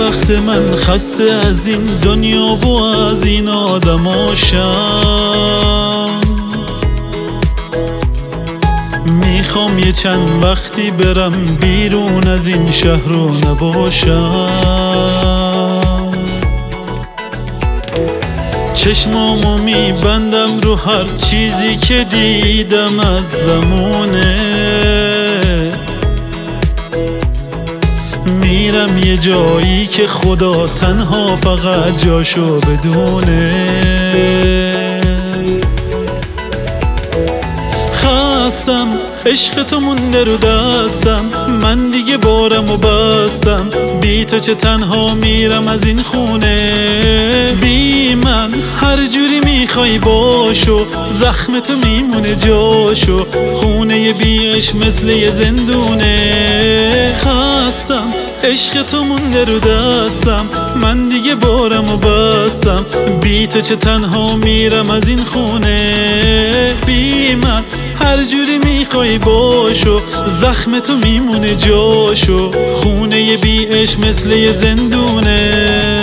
وقت من خسته از این دنیا و از این آدماشم. میخوام یه چند وقتی برم بیرون از این شهر و نباشم. چشمامو میبندم رو هر چیزی که دیدم از زمونه. میرم یه جایی که خدا تنها فقط جاشو بدونه. خستم عشق تو مونده رو دستم، من دیگه بارم و بستم. بی تو چه تنها میرم از این خونه. بی من هر جوری میخوای باشو، زخم تو میمونه جاشو. خونه بیش مثل یه زندونه. خستم عشق تو مونده رو دستم، من دیگه بارم و بستم. بی تو چه تنها میرم از این خونه. بی من هر جوری میخوای باشو، زخم تو میمونه جاشو. خونه بیش مثل یه زندونه.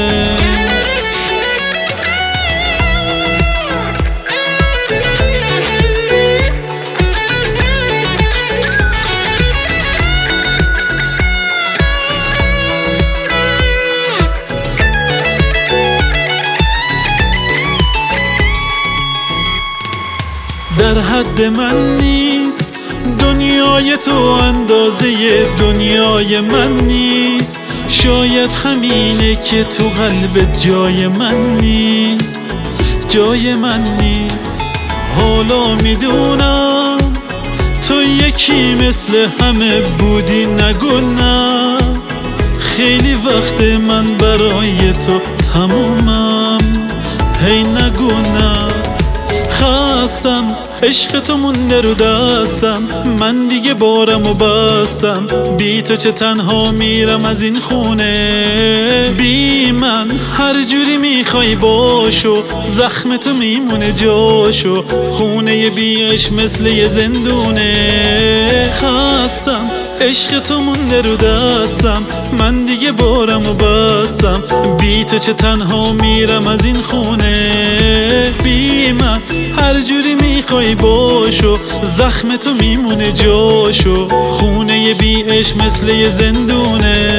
در حد من نیست دنیای تو، اندازه دنیای من نیست. شاید همینه که تو قلبت جای من نیست، جای من نیست. حالا میدونم تو یکی مثل همه بودی، نگو نه. خیلی وقت من برای تو تمومم، هی نگو نه. خستم عشق تو مونده رو دستم، من دیگه بارم و بستم. بی تو چه تنها میرم از این خونه. بی من هر جوری میخوای باشو، زخم تو میمونه جاشو. خونه بیش مثل یه زندونه. خستم عشق تو مونده رو دستم، من دیگه بارم و بستم. بی تو چه تنها میرم از این خونه. بی من هر جوری میخوای باشو، زخم تو میمونه جاشو. خونه بیش مثل یه زندونه.